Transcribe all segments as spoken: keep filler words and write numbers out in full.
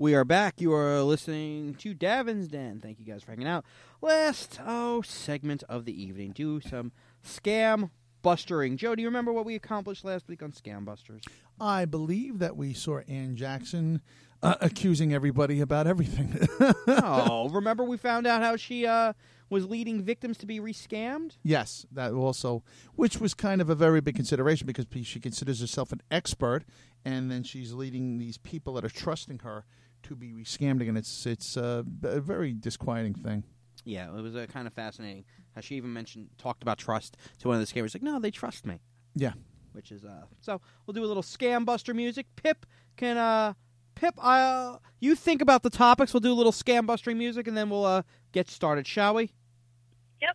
We are back. You are listening to Davin's Den. Thank you guys for hanging out. Last, oh, segment of the evening. Do some scam bustering. Joe, do you remember what we accomplished last week on Scam Busters? I believe that we saw Ann Jackson uh, accusing everybody about everything. Oh, remember we found out how she uh, was leading victims to be rescammed? Yes, that also, which was kind of a very big consideration because she considers herself an expert, and then she's leading these people that are trusting her to be rescammed again. It's it's uh, a very disquieting thing. Yeah, it was uh, kind of fascinating how she even mentioned, talked about trust to one of the scammers. Like, no, they trust me. Yeah. Which is, uh, so we'll do a little Scam Buster music. Pip can, uh, Pip, uh, you think about the topics. We'll do a little Scam Bustering music, and then we'll, uh, get started, shall we? Yep.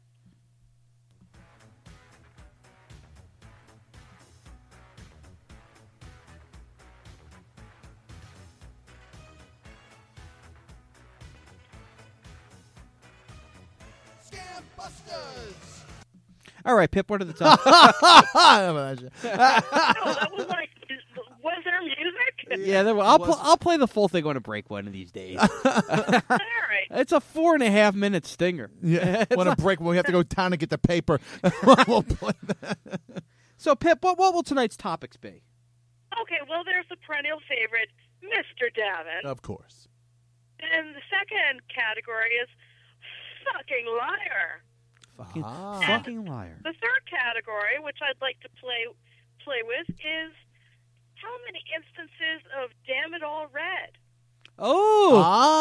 Scam Busters! All right, Pip, what are the topics? No, that was like, was there music? Yeah, there, I'll, pl- I'll play the full thing on a break one of these days. All right. It's a four and a half minute stinger. Yeah, want a break when we have to go down and get the paper. We'll play that. So, Pip, what, what will tonight's topics be? Okay, well, there's the perennial favorite, Mister Davin. Of course. And the second category is fucking liar. Fucking, Ah. fucking liar. The third category, which I'd like to play play with, is how many instances of damn it all red? Oh!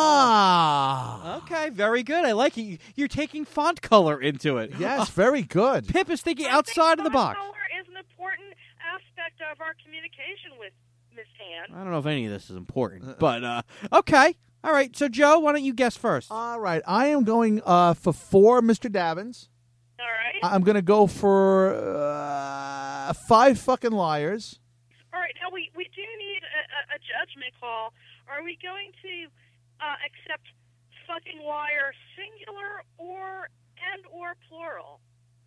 Ah. Okay, very good. I like it. You're taking font color into it. Yes, very good. Pip is thinking I outside think of the box. color is an important aspect of our communication with Miss Ann. I don't know if any of this is important, but uh, okay. All right, so Joe, why don't you guess first? All right, I am going uh, for four Mister Davins. All right. I'm going to go for uh, five fucking liars. All right. Now we, we do need a, a, a judgment call. Are we going to uh, accept fucking liar singular or and or plural?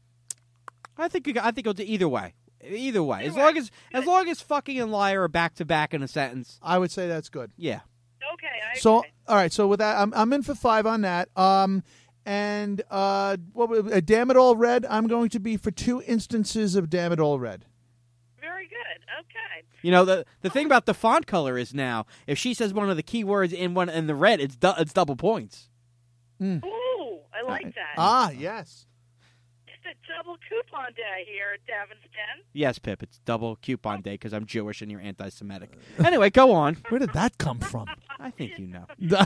I think you, I think it'll do either way. Either way, Either as way. long as as Good. long as fucking and liar are back to back in a sentence. I would say that's good. Yeah. Okay. I So, agree. all right. So with that, I'm I'm in for five on that. Um, and uh, what was- uh, damn it all red. I'm going to be for two instances of damn it all red. Very good. Okay. You know the the thing about the font color is now if she says one of the key words in one in the red, it's du- it's double points. Ooh, I like that. Ah, yes. It's a double coupon day here at Davin's Den. Yes, Pip, it's double coupon day because I'm Jewish and you're anti-Semitic. Anyway, go on. Where did that come from? I think you know.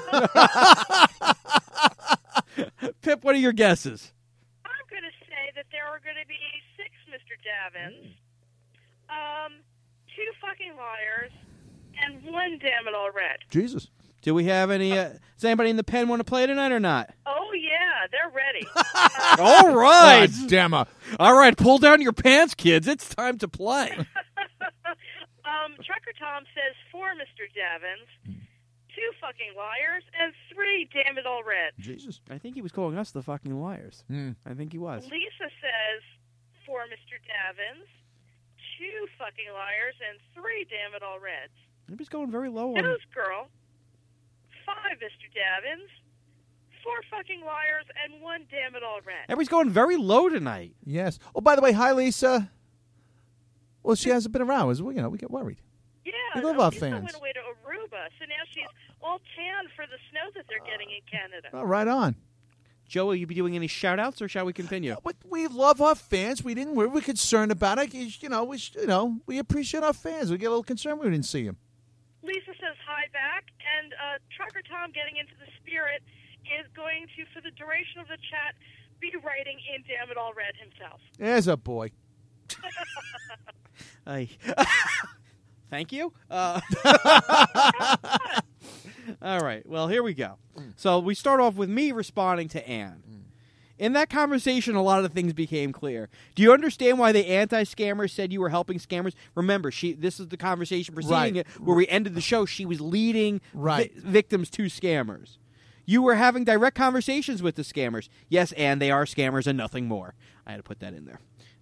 Pip, what are your guesses? I'm going to say that there are going to be six Mister Davins, um, two fucking liars, and one damn it all red. Jesus. Do we have any? Uh, does anybody in the pen want to play tonight or not? Oh, yeah, they're ready. All right, God damn it. all right. Pull down your pants, kids. It's time to play. um, Trucker Tom says four Mister Davins, two fucking liars, and three damn it all red. Jesus. I think he was calling us the fucking liars. Mm. I think he was. Lisa says four Mister Davins, two fucking liars, and three damn it all reds. He was going very low on. News Girl, five Mister Davins, four fucking liars, and one damn it all red. Everybody's going very low tonight. Yes. Oh, by the way, hi, Lisa. Well, she hasn't been around. As well, you know, we get worried. Yeah, We love our Lisa fans. went away to Aruba, so now she's all tan for the snow that they're getting in Canada. Oh, right on. Joe, will you be doing any shout-outs, or shall we continue? But we love our fans. We didn't. We're, we're concerned about it. You know, we you know we appreciate our fans. We get a little concerned we didn't see them. Lisa says hi back, and uh, Trucker Tom, getting into the spirit, is going to, for the duration of the chat, be writing in Damn It All Red himself. There's a boy. I Thank you. Uh, all right. Well, here we go. So we start off with me responding to Anne. In that conversation, a lot of the things became clear. Do you understand why the anti-scammers said you were helping scammers? Remember, she. This is the conversation preceding Right. it, where we ended the show. She was leading Right. vi- victims to scammers. You were having direct conversations with the scammers. Yes, and they are scammers and nothing more. I had to put that in there.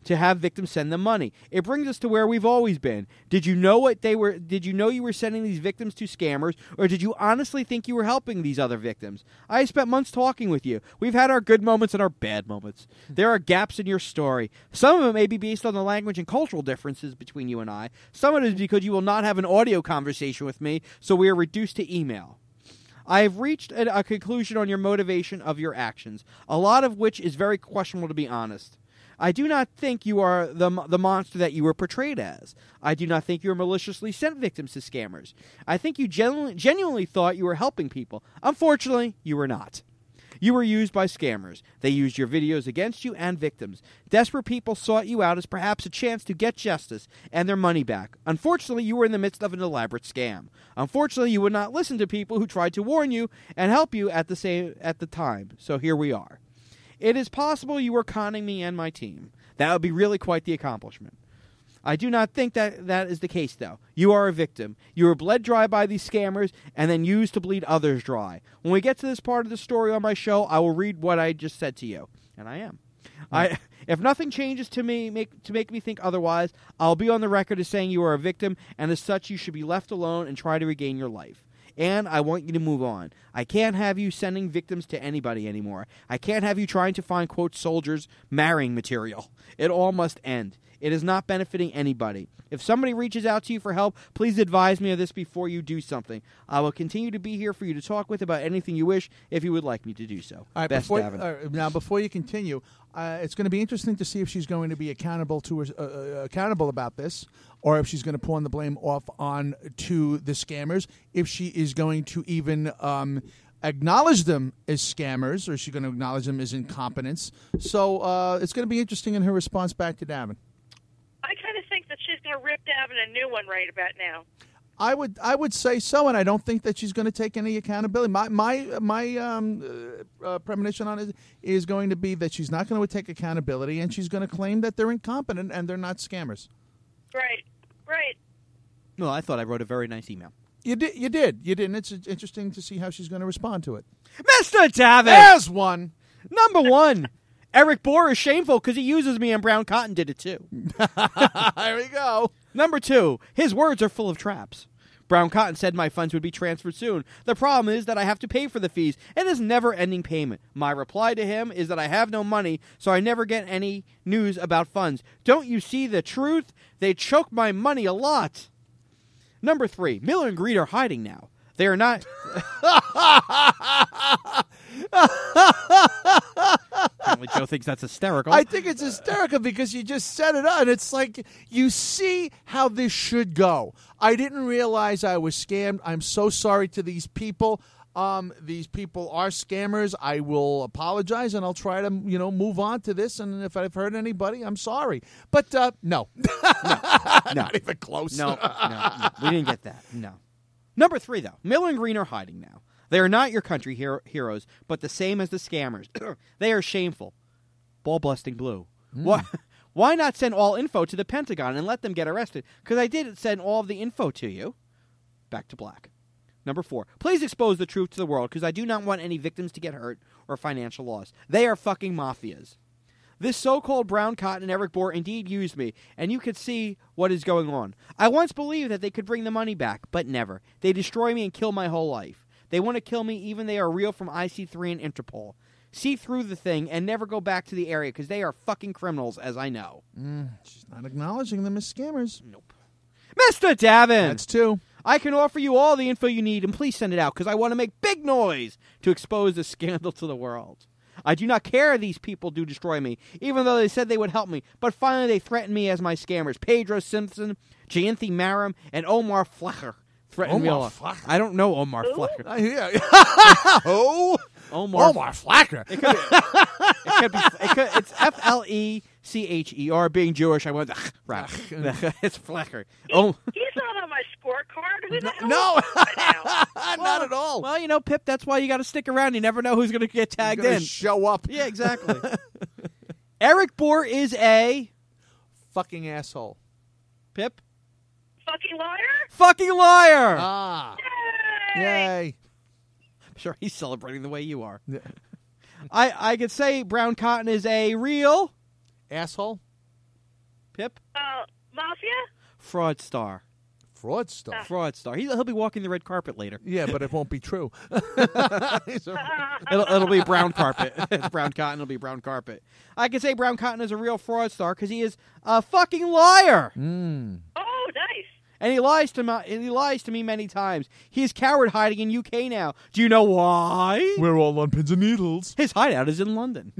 to have victims send them money. It brings us to where we've always been. Did you know what they were? Did you know you were sending these victims to scammers, or did you honestly think you were helping these other victims? I spent months talking with you. We've had our good moments and our bad moments. There are gaps in your story. Some of it may be based on the language and cultural differences between you and I. Some of it is because you will not have an audio conversation with me, so we are reduced to email. I have reached a, a conclusion on your motivation of your actions, a lot of which is very questionable, to be honest. I do not think you are the the monster that you were portrayed as. I do not think you were maliciously sent victims to scammers. I think you genuinely, genuinely thought you were helping people. Unfortunately, you were not. You were used by scammers. They used your videos against you and victims. Desperate people sought you out as perhaps a chance to get justice and their money back. Unfortunately, you were in the midst of an elaborate scam. Unfortunately, you would not listen to people who tried to warn you and help you at the same at the time. So here we are. It is possible you were conning me and my team. That would be really quite the accomplishment. I do not think that that is the case, though. You are a victim. You were bled dry by these scammers and then used to bleed others dry. When we get to this part of the story on my show, I will read what I just said to you. And I am. I, if nothing changes to me make, to make me think otherwise, I'll be on the record as saying you are a victim, and as such you should be left alone and try to regain your life. And I want you to move on. I can't have you sending victims to anybody anymore. I can't have you trying to find, quote, soldiers marrying material. It all must end. It is not benefiting anybody. If somebody reaches out to you for help, please advise me of this before you do something. I will continue to be here for you to talk with about anything you wish if you would like me to do so. All right, Best, before, Davin. uh, now, before you continue, uh, it's going to be interesting to see if she's going to be accountable to her, uh, uh, accountable about this, or if she's going to pawn the blame off on to the scammers. If she is going to even um, acknowledge them as scammers, or is she going to acknowledge them as incompetence? So uh, it's going to be interesting in her response back to Davin. I kind of think that she's going to rip Davin a new one right about now. I would I would say so, and I don't think that she's going to take any accountability. My my my um, uh, uh, premonition on it is going to be that she's not going to take accountability, and she's going to claim that they're incompetent and they're not scammers. Right, right. Well, I thought I wrote a very nice email. You did, you did, you did, and it's interesting to see how she's going to respond to it. Mister Davin! There's one. Number one. Eric Bohr is shameful because he uses me, and Brown Cotton did it too. There we go. Number two, his words are full of traps. Brown Cotton said my funds would be transferred soon. The problem is that I have to pay for the fees, and it's never-ending payment. My reply to him is that I have no money, so I never get any news about funds. Don't you see the truth? They choke my money a lot. Number three, Miller and Greed are hiding now. They are not... Apparently Joe thinks that's hysterical. I think it's hysterical because you just set it on. It's like, you see how this should go. I didn't realize I was scammed. I'm so sorry to these people. Um, these people are scammers. I will apologize, and I'll try to, you know, move on to this. And if I've hurt anybody, I'm sorry. But uh, no. no. Not even close. No, no, no. We didn't get that. No. Number three, though. Miller and Green are hiding now. They are not your country hero- heroes, but the same as the scammers. They are shameful. Ball-busting blue. Mm. Why, why not send all info to the Pentagon and let them get arrested? Because I did send all of the info to you. Back to black. Number four. Please expose the truth to the world, because I do not want any victims to get hurt or financial loss. They are fucking mafias. This so-called Brown Cotton and Eric Bohr indeed used me, and you could see what is going on. I once believed that they could bring the money back, but never. They destroy me and kill my whole life. They want to kill me even they are real from I C three and Interpol. See through the thing and never go back to the area because they are fucking criminals, as I know. Mm, she's not acknowledging them as scammers. Nope. Mister Davin! That's two. I can offer you all the info you need, and please send it out because I want to make big noise to expose this scandal to the world. I do not care these people do destroy me, even though they said they would help me, but finally they threatened me as my scammers. Pedro Simpson, Janthy Maram, and Omar Flecker. Threatened Omar me Flecker? I don't know Omar Ooh. Flecker. Uh, yeah. Oh, Omar, Omar Flecker. It could be. It could be. It could, it's F L E C H E R. Being Jewish, I went rap. It's Flecker. Oh, He's not on my scorecard. Who the hell No, is that now? not at all. well, you know, Pip. That's why you got to stick around. You never know who's going to get tagged Gonna in. show up. Yeah, exactly. Eric Bohr is a Fucking asshole. Pip Fucking liar? fucking liar. Ah. Yay! Yay. I'm sure he's celebrating the way you are. Yeah. I I could say Brown Cotton is a real Asshole. Pip? Uh, Mafia? Fraud star. Fraud stuff. Fraud star. He, he'll be walking the red carpet later. Yeah, but it won't be true. It'll, it'll be brown carpet. Brown cotton will be brown carpet. I can say Brown Cotton is a real fraud star because he is a fucking liar. Mm. Oh, nice. And he lies to me. And he lies to me many times. He is coward hiding in U K now. Do you know why? We're all on pins and needles. His hideout is in London.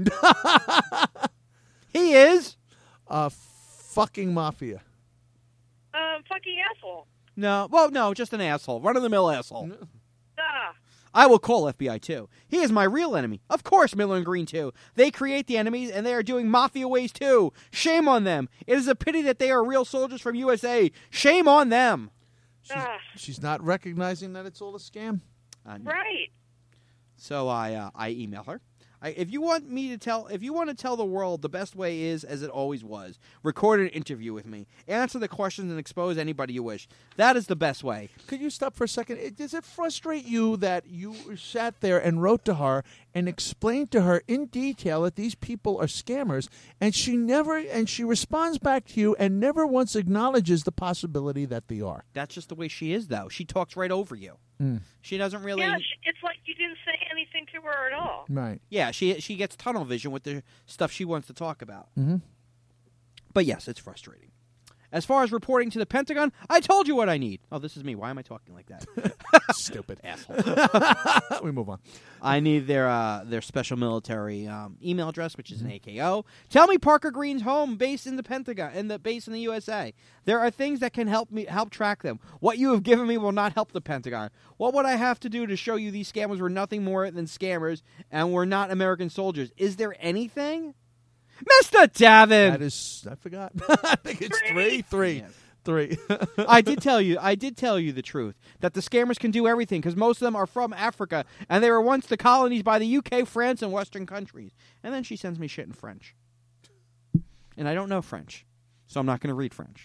He is. Uh, fucking mafia. Um, fucking asshole. No, well, no, just an asshole, run of the mill asshole. Ah. I will call F B I too. He is my real enemy. Of course, Miller and Green too. They create the enemies, and they are doing mafia ways too. Shame on them. It is a pity that they are real soldiers from U S A. Shame on them. She's, Ah. she's not recognizing that it's all a scam. Uh, no. Right. So I uh, I email her. I, if you want me to tell, if you want to tell the world, the best way is, as it always was, record an interview with me, answer the questions, and expose anybody you wish. That is the best way. Could you stop for a second? It, does it frustrate you that you sat there and wrote to her and explained to her in detail that these people are scammers, and she never and she responds back to you and never once acknowledges the possibility that they are? That's just the way she is, though. She talks right over you. Mm. She doesn't really. Yeah, sh- it's like you didn't say anything to her at all. Right. Yeah, she she gets tunnel vision with the stuff she wants to talk about. Mm-hmm. But yes, it's frustrating. As far as reporting to the Pentagon, I told you what I need. Oh, this is me. Why am I talking like that? Stupid Asshole. We move on. I need their uh, their special military um, email address, which is an A K O. Tell me Parker Green's home, base in the Pentagon, in the base in the U S A. There are things that can help me help track them. What you have given me will not help the Pentagon. What would I have to do to show you these scammers were nothing more than scammers and were not American soldiers? Is there anything? Mister Davin! That is, I forgot. I think it's three, three, Yes. three. I did tell you, I did tell you the truth, that the scammers can do everything because most of them are from Africa, and they were once the colonies by the U K, France, and Western countries. And then she sends me shit in French. And I don't know French, so I'm not going to read French.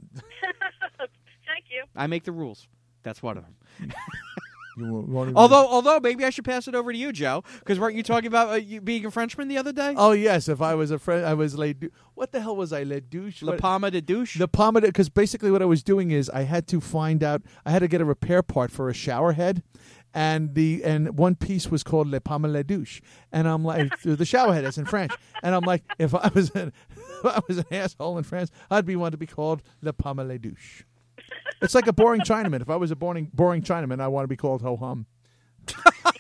Thank you. I make the rules. That's one of them. You won't- won't even- Although, although maybe I should pass it over to you, Joe, because weren't you talking about uh, you being a Frenchman the other day? Oh yes, if I was a friend, I was le. Dou- What the hell was I le douche? La What- Palma de Douche? The pomme because basically what I was doing is I had to find out I had to get a repair part for a shower head, and the and one piece was called le pomme la douche, and I'm like the shower head is in French, and I'm like if I was an, if I was an asshole in France, I'd be one to be called le pomme la douche. It's like a boring Chinaman. If I was a boring boring Chinaman, I want to be called ho hum. By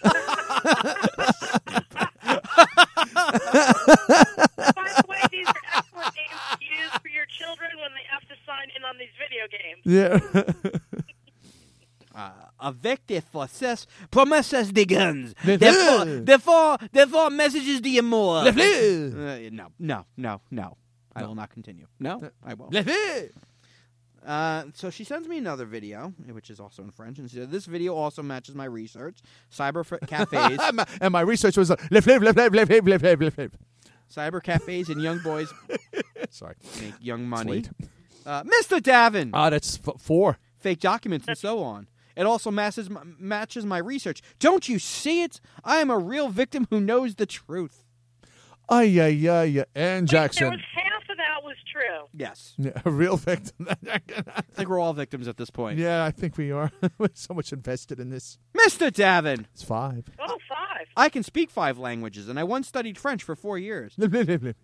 the way, these are excellent names to use for your children when they have to sign in on these video games. Yeah. Uh, avec des fausses promesses de guns. Le Des fleurs. faux, des faux, des faux messages d'amour. Le fleurs. Uh, no, no, no, no. I No. will not continue. No, I won't. Le fleur. Uh, so she sends me another video, which is also in French, and she said, this video also matches my research. Cyber f- cafes, And my research was uh, le fleur, le fleur, le fleur, le fleur, le fleur. cyber cafes, and young boys Sorry. make young money. late. Uh, Mister Davin, Ah, that's f- four. fake documents, and so on. It also matches my, matches my research. Don't you see it? I am a real victim who knows the truth. Ay, ay, ay, ay. Ann Wait, there Jackson. was half of that was true. Yes. Yeah, a real victim. I think we're all victims at this point. Yeah, I think we are. We're so much invested in this. Mister Davin, It's five. Oh, five. I can speak five languages, and I once studied French for four years. Blip, blip, blip, blip.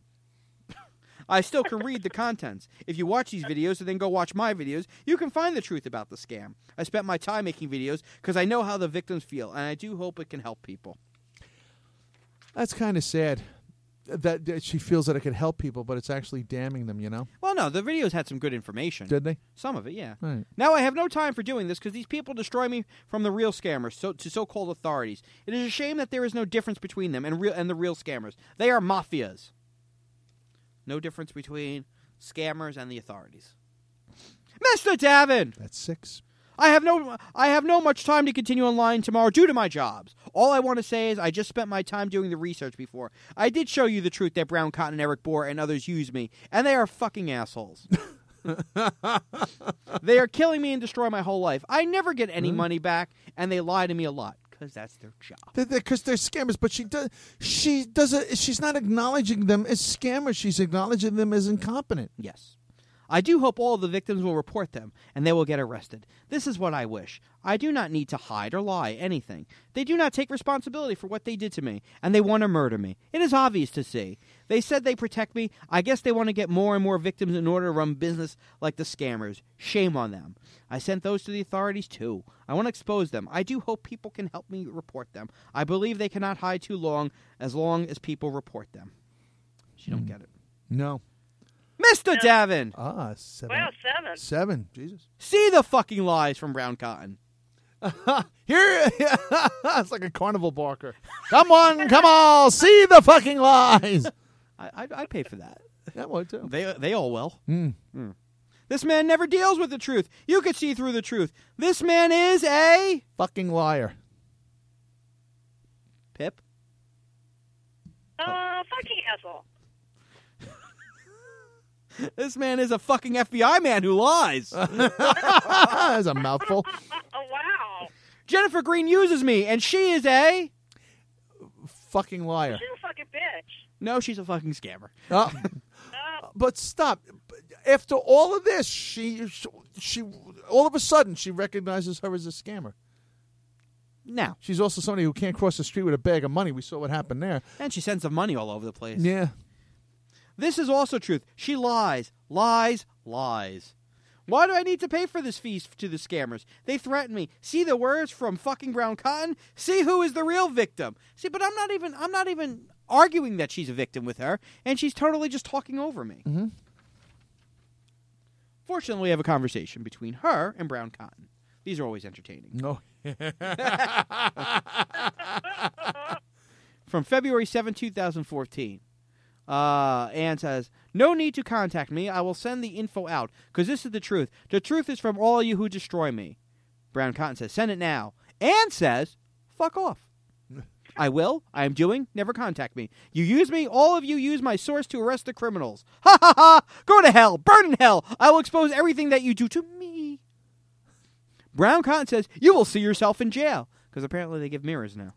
I still can read the contents. If you watch these videos and then go watch my videos, you can find the truth about the scam. I spent my time making videos because I know how the victims feel, and I do hope it can help people. That's kind of sad. That, that she feels that it could help people, but it's actually damning them, you know? Well, no, the videos had some good information. Did they? Some of it, yeah. Right. Now I have no time for doing this because these people destroy me from the real scammers so, to so-called authorities. It is a shame that there is no difference between them and real and the real scammers. They are mafias. No difference between scammers and the authorities. Mister Davin, That's six. I have no I have no much time to continue online tomorrow due to my jobs. All I want to say is I just spent my time doing the research before. I did show you the truth that Brown Cotton and Eric Bohr and others use me, and they are fucking assholes. They are killing me and destroy my whole life. I never get any money back, and they lie to me a lot because that's their job. Because they're, they're scammers, but she does. She does. A, she's not acknowledging them as scammers. She's acknowledging them as incompetent. Yes. I do hope all of the victims will report them, and they will get arrested. This is what I wish. I do not need to hide or lie anything. They do not take responsibility for what they did to me, and they want to murder me. It is obvious to see. They said they protect me. I guess they want to get more and more victims in order to run business like the scammers. Shame on them. I sent those to the authorities, too. I want to expose them. I do hope people can help me report them. I believe they cannot hide too long, as long as people report them. She don't Mm. get it. No. Mister No. Davin! Ah, seven. Wow, seven. Seven. Jesus. See the fucking lies from Brown Cotton. Here, it's like a carnival barker. Come on, come on, see the fucking lies. I, I, I pay for that. That would too. They they all will. Mm. This man never deals with the truth. You could see through the truth. This man is a... Fucking liar. Pip? Uh, fucking asshole. This man is a fucking F B I man who lies. That's a mouthful. Oh, wow. Jennifer Green uses me, and she is a... Fucking liar. She's a fucking bitch. No, she's a fucking scammer. Uh, Uh, but stop. After all of this, she, she, all of a sudden, she recognizes her as a scammer. Now. She's also somebody who can't cross the street with a bag of money. We saw what happened there. And she sends some money all over the place. Yeah. This is also truth. She lies, lies, lies. Why do I need to pay for this feast to the scammers? They threaten me. See the words from fucking Brown Cotton? See who is the real victim. See, but I'm not even I'm not even arguing that she's a victim with her, and she's totally just talking over me. Mm-hmm. Fortunately, we have a conversation between her and Brown Cotton. These are always entertaining. No. From February seventh, twenty fourteen. Uh, Anne says, no need to contact me. I will send the info out, because this is the truth. The truth is from all you who destroy me. Brown Cotton says, send it now. Anne says, fuck off. I will. I am doing. Never contact me. You use me. All of you use my source to arrest the criminals. Ha ha ha. Go to hell. Burn in hell. I will expose everything that you do to me. Brown Cotton says, you will see yourself in jail. Because apparently they give mirrors now.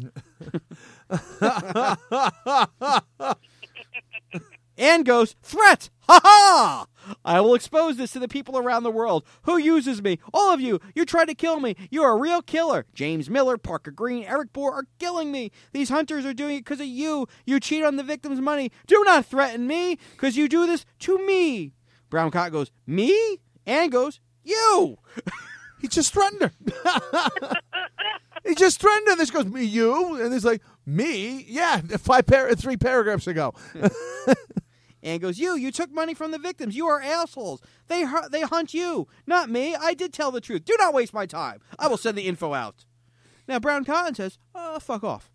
Anne goes, threat! Ha ha! I will expose this to the people around the world. Who uses me? All of you. You try to kill me. You are a real killer. James Miller, Parker Green, Eric Bohr are killing me. These hunters are doing it because of you. You cheat on the victim's money. Do not threaten me, because you do this to me. Brown Cotton goes, me? Anne goes, you! He just threatened her. He just threatened her. This goes, me, you. And it's like, me? Yeah, five par- three paragraphs ago. Anne goes, you, you took money from the victims. You are assholes. They hu- they hunt you, not me. I did tell the truth. Do not waste my time. I will send the info out. Now, Brown Cotton says, oh, fuck off.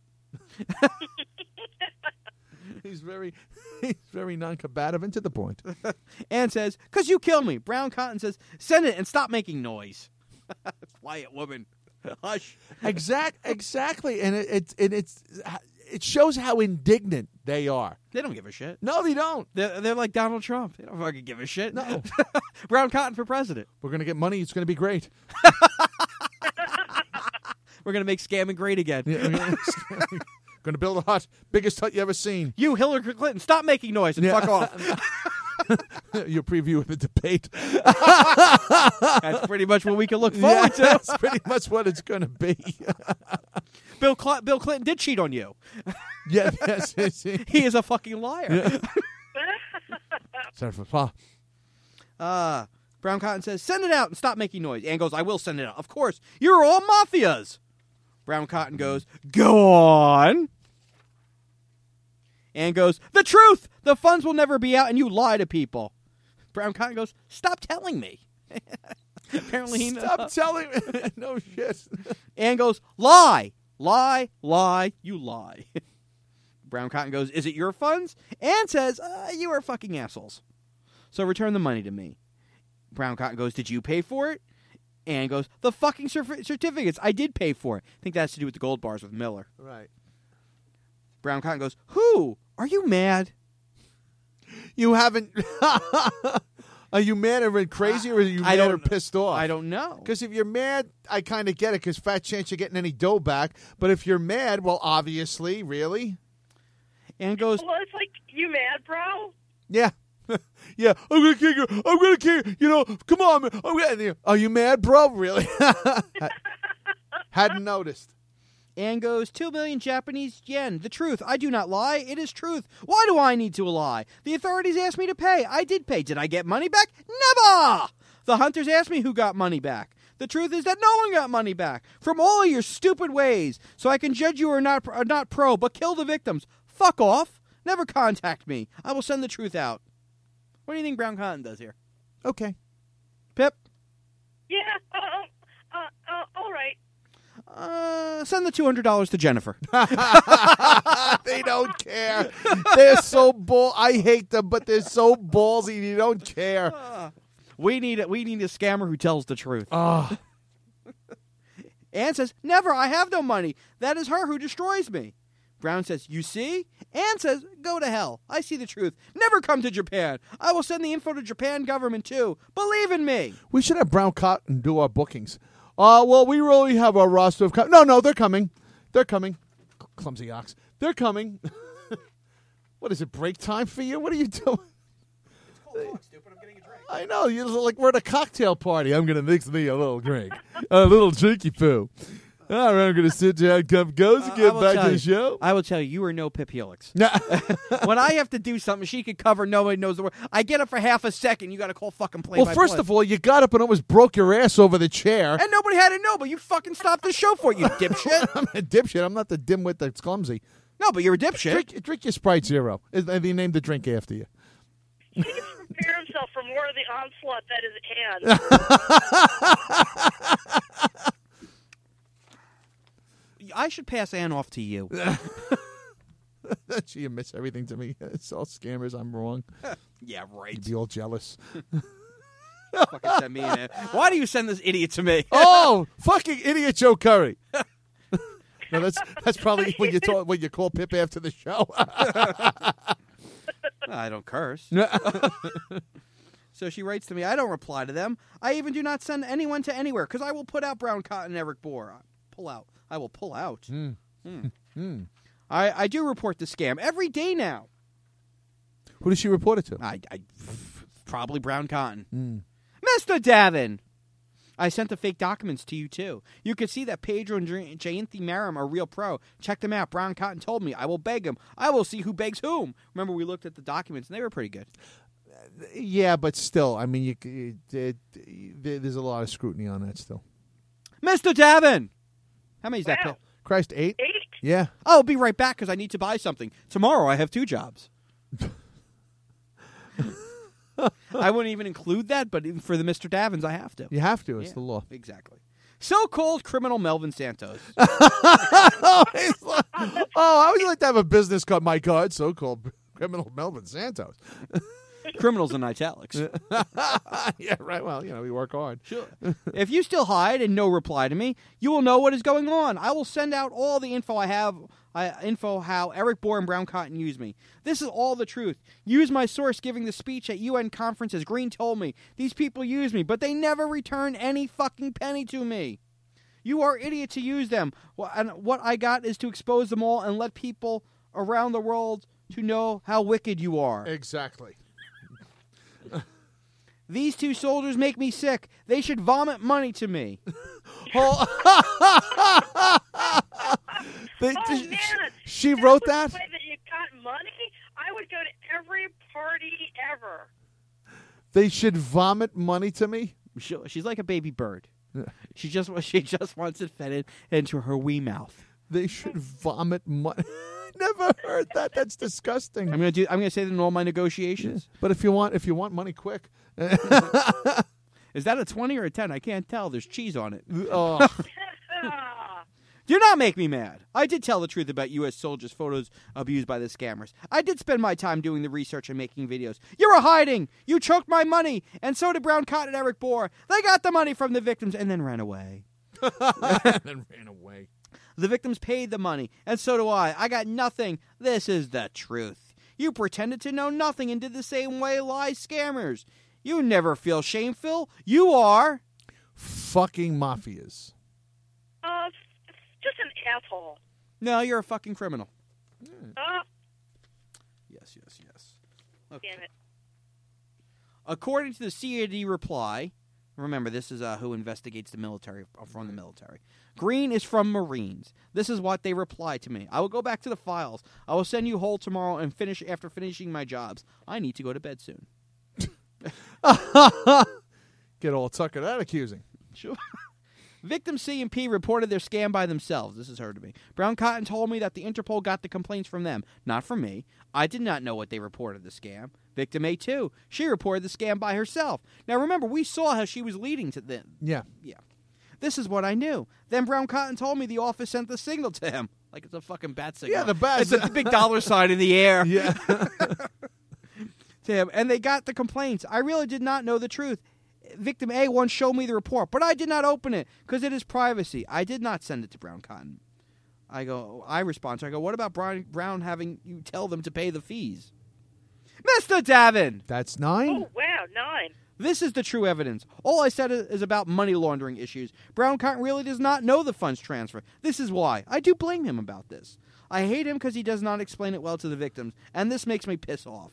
He's very, he's very non-combative and to the point. Anne says, because you kill me. Brown Cotton says, send it and stop making noise. Quiet, woman. Hush. Exact, exactly, and it, it, and it's it shows how indignant they are. They don't give a shit. No, they don't. They're, they're like Donald Trump. They don't fucking give a shit. No. Brown Cotton for president. We're gonna get money. It's gonna be great. We're going to make scamming great again. Yeah, gonna build a hut, biggest hut you ever seen. You, Hillary Clinton, stop making noise and Yeah. fuck off. Your preview of the debate. That's pretty much what we can look forward Yeah, to. that's pretty much what it's gonna be. Bill, Cl- Bill Clinton did cheat on you. Yeah, yes, yes, yes. He is a fucking liar. Yeah. Sorry for pa. Uh, Brown Cotton says, send it out and stop making noise. Anne goes, I will send it out. Of course. You're all mafias. Brown Cotton goes, go on. Anne goes, the truth. The funds will never be out and you lie to people. Brown Cotton goes, stop telling me. Apparently he knows. Stop telling me. No shit. Anne goes, lie. Lie, lie, you lie. Brown Cotton goes, is it your funds? Anne says, uh, you are fucking assholes. So return the money to me. Brown Cotton goes, did you pay for it? Anne goes, the fucking cer- certificates. I did pay for it. I think that has to do with the gold bars with Miller. Right. Brown Cotton goes, who? Are you mad? You haven't. Are you mad or crazy, or are you I mad or don't- pissed off? I don't know. Because if you're mad, I kind of get it, because fat chance you're getting any dough back. But if you're mad, well, obviously, really? Anne goes, Well, it's like, you mad, bro? Yeah. Yeah, I'm gonna kick her. I'm gonna kick her. You know, come on, man. I'm gonna, are you mad, bro? Really? Hadn't noticed. Anne goes, two million Japanese yen. The truth. I do not lie. It is truth. Why do I need to lie? The authorities asked me to pay. I did pay. Did I get money back? Never! The hunters asked me who got money back. The truth is that no one got money back from all of your stupid ways. So I can judge you or not, or not pro, but kill the victims. Fuck off. Never contact me. I will send the truth out. What do you think Brown Cotton does here? Okay. Pip? Yeah, uh, uh, uh, all right. Uh, send the two hundred dollars to Jennifer. They don't care. They're so ball. I hate them, but they're so ballsy. They don't care. Uh, we need a, we need a scammer who tells the truth. Oh. Anne says, never. I have no money. That is her who destroys me. Brown says, you see? Anne says, go to hell. I see the truth. Never come to Japan. I will send the info to Japan government, too. Believe in me. We should have Brown Cotton do our bookings. Uh, well, we really have our roster of... Co- no, no, they're coming. They're coming. Clumsy ox. They're coming. What is it, break time for you? What are you doing? It's cold talk, stupid. I'm getting a drink. I know. You're like, we're at a cocktail party. I'm going to mix me a little drink. A little drinky poo. All right, I'm going to sit down, come goes, and Uh, I get will back tell to the you- show. I will tell you, you are no Pip Helix. Nah. When I have to do something, she could cover. Nobody knows the word. I get up for half a second. You got to call fucking play. Well, by first play. of all, you got up and almost broke your ass over the chair. And nobody had to know, but you fucking stopped the show for it, you dipshit. I'm a dipshit. I'm not the dimwit that's clumsy. No, but you're a dipshit. Drink, drink your Sprite Zero. Is- They named the drink after you. He needs to prepare himself for more of the onslaught that is at hand. I should pass Ann off to you. She admits everything to me. It's all scammers. I'm wrong. Yeah, right. You'd be all jealous. Fucking send me in. Why do you send this idiot to me? Oh, fucking idiot Joe Curry. No, that's that's probably when you talk when you call Pip after the show. I don't curse. So she writes to me, I don't reply to them. I even do not send anyone to anywhere because I will put out Brown Cotton and Eric Bohr. Pull out. I will pull out. Mm. Mm. Mm. I, I do report the scam every day now. Who does she report it to? I, I probably Brown Cotton. Mm. Mister Davin! I sent the fake documents to you, too. You can see that Pedro and Jayanthi Maram are real pro. Check them out. Brown Cotton told me. I will beg him. I will see who begs whom. Remember, we looked at the documents, and they were pretty good. Yeah, but still, I mean, you, it, it, it, there's a lot of scrutiny on that still. Mister Davin! How many is that? Wow. Christ, eight? Eight? Yeah. I'll be right back because I need to buy something. Tomorrow I have two jobs. I wouldn't even include that, but for the Mister Davins, I have to. You have to. It's Yeah, the law. Exactly. So-called criminal Melvin Santos. oh, he's like, oh, I would like to have a business card. My card, so-called criminal Melvin Santos. Criminals in italics. Yeah, right. Well, you know, we work hard. Sure. If you still hide and no reply to me, you will know what is going on. I will send out all the info I have, uh, info how Eric Bohr and Brown Cotton use me. This is all the truth. Use my source giving the speech at U N conference as Green told me. These people use me, but they never return any fucking penny to me. You are idiot to use them. Well, and what I got is to expose them all and let people around the world to know how wicked you are. Exactly. These two soldiers make me sick. They should vomit money to me. Oh, they, Oh, they- man. she That wrote was that? The way that you got money? I would go to every party ever. They should vomit money to me? She, she's like a baby bird. She just she just wants it fed in, into her wee mouth. They should vomit money. Never heard that. That's disgusting. I'm gonna do. I'm gonna say that in all my negotiations. But if you want, if you want money quick, Is that a twenty or a ten? I can't tell. There's cheese on it. oh, Ah. Do not make me mad. I did tell the truth about U S soldiers' photos abused by the scammers. I did spend my time doing the research and making videos. You were hiding. You choked my money, and so did Brown Cotton and Eric Bohr. They got the money from the victims and then ran away. and ran away. The victims paid the money, and so do I. I got nothing. This is the truth. You pretended to know nothing and did the same way lie scammers. You never feel shameful. You are. Fucking mafias. Uh, it's just an asshole. No, you're a fucking criminal. Uh, Yes, yes, yes. damn it. According to the C I D reply, remember, this is uh, who investigates the military, from the military. Green is from Marines. This is what they replied to me. I will go back to the files. I will send you whole tomorrow and finish after finishing my jobs. I need to go to bed soon. Get all tuckered out accusing. Sure. Victim C and P reported their scam by themselves. This is her to me. Brown Cotton told me that the Interpol got the complaints from them, not from me. I did not know what they reported the scam. Victim A, too. She reported the scam by herself. Now, remember, we saw how she was leading to them. Yeah. Yeah. This is what I knew. Then Brown Cotton told me the office sent the signal to him. Like it's a fucking bat signal. Yeah, the bat. It's a big dollar sign in the air. Yeah. To him. And they got the complaints. I really did not know the truth. Victim A once showed me the report, but I did not open it because it is privacy. I did not send it to Brown Cotton. I go, I respond to her. I go, what about Brown, Brown having you tell them to pay the fees? Mister Davin! That's nine? Oh, wow, nine. This is the true evidence. All I said is about money laundering issues. Brown Cotton really does not know the funds transfer. This is why. I do blame him about this. I hate him because he does not explain it well to the victims, and this makes me piss off.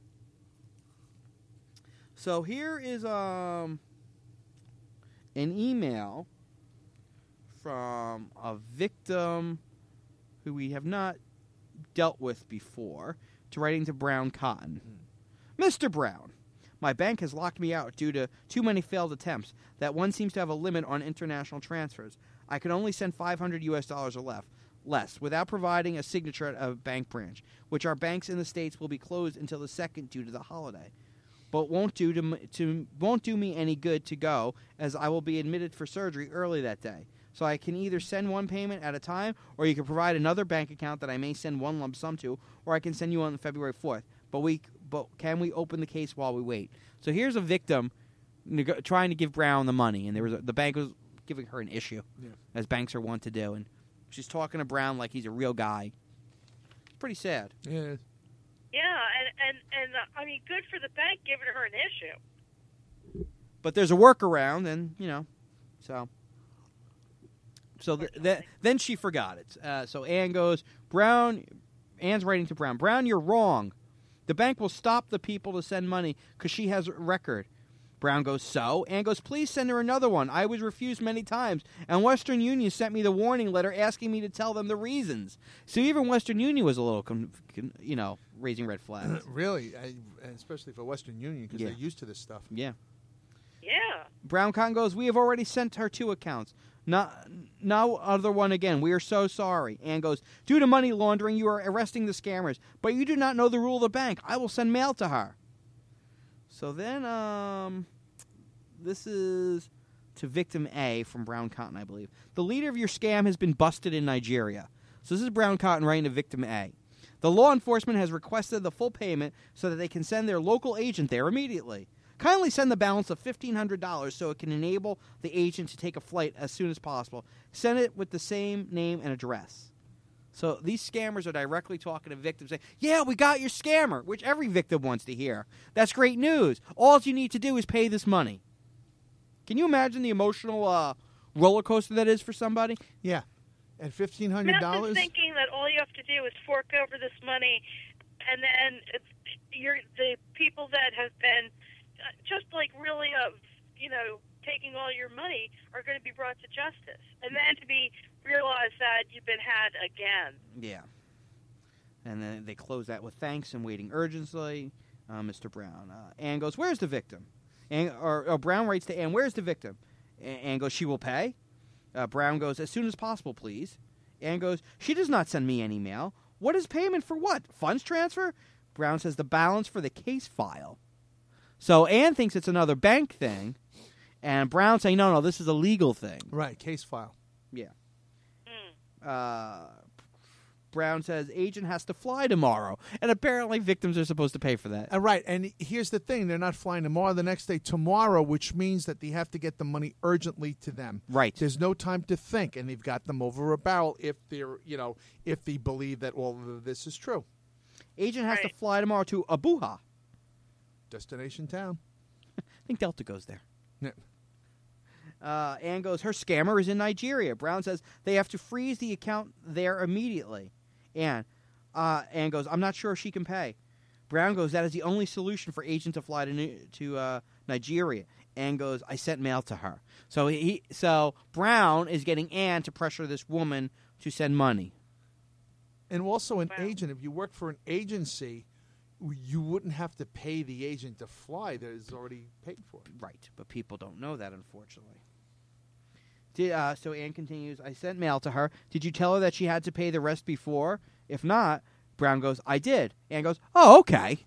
So here is um an email from a victim who we have not dealt with before to writing to Brown Cotton. Mister Brown, my bank has locked me out due to too many failed attempts. That one seems to have a limit on international transfers. I can only send five hundred U S dollars or less, less without providing a signature at a bank branch, which our banks in the States will be closed until the second due to the holiday. But won't do to, to won't do me any good to go, as I will be admitted for surgery early that day. So I can either send one payment at a time, or you can provide another bank account that I may send one lump sum to, or I can send you on February fourth. But we, but can we open the case while we wait? So here's a victim neg- trying to give Brown the money, and there was a, the bank was giving her an issue, Yeah. as banks are wont to do, and she's talking to Brown like he's a real guy. Pretty sad. Yeah. Yeah, and, and, and uh, I mean, good for the bank giving her an issue. But there's a workaround, and, you know, so... So th- th- then she forgot it. Uh, so Ann goes, Brown, Ann's writing to Brown, Brown, you're wrong. The bank will stop the people to send money because she has a record. Brown goes, so? Ann goes, please send her another one. I was refused many times, and Western Union sent me the warning letter asking me to tell them the reasons. So even Western Union was a little, con- con- you know, raising red flags. Really? I, especially for Western Union, because Yeah. they're used to this stuff. Yeah. Yeah. Brown Cotton goes, we have already sent her two accounts. Not, no other one again. We are so sorry. Ann goes, due to money laundering, you are arresting the scammers, but you do not know the rule of the bank. I will send mail to her. So then, um, this is to victim A from Brown Cotton, I believe. The leader of your scam has been busted in Nigeria. So this is Brown Cotton writing to victim A. The law enforcement has requested the full payment so that they can send their local agent there immediately. Kindly send the balance of fifteen hundred dollars so it can enable the agent to take a flight as soon as possible. Send it with the same name and address. So these scammers are directly talking to victims saying, yeah, we got your scammer, which every victim wants to hear. That's great news. All you need to do is pay this money. Can you imagine the emotional uh, roller coaster that is for somebody? Yeah. And fifteen hundred dollars? Imagine thinking that all you have to do is fork over this money, and then it's, you're, the people that have been uh, just like really, uh, you know, taking all your money are going to be brought to justice. And then to be realize that you've been had again. Yeah. And then they close that with thanks and waiting urgently. Uh, Mister Brown. Uh, Ann goes, where's the victim? Ann, or, or Brown writes to Ann, where's the victim? A- Ann goes, she will pay? Uh, Brown goes, as soon as possible, please. Ann goes, she does not send me any mail. What is payment for what? Funds transfer? Brown says the balance for the case file. So Ann thinks it's another bank thing, and Brown saying, no, no, this is a legal thing. Right, case file. Yeah. Uh, Brown says agent has to fly tomorrow, and apparently victims are supposed to pay for that. Uh, right, and here's the thing. They're not flying tomorrow, the next day tomorrow, which means that they have to get the money urgently to them. Right. There's no time to think, and they've got them over a barrel if they're, you know, if they believe that all of this is true. Agent has Right. to fly tomorrow to Abuja. Destination town. I think Delta goes there. Yeah. Uh, Ann goes, her scammer is in Nigeria. Brown says they have to freeze the account there immediately. Ann, uh, Ann goes, I'm not sure if she can pay. Brown goes, that is the only solution for agent to fly to Ni- to uh, Nigeria. Ann goes, I sent mail to her. So he, so Brown is getting Ann to pressure this woman to send money. And also an Wow. agent, if you work for an agency, you wouldn't have to pay the agent to fly that is already paid for. Right, but people don't know that, unfortunately. Did, uh, so Ann continues, I sent mail to her. Did you tell her that she had to pay the rest before? If not, Brown goes, I did. Ann goes, oh, okay.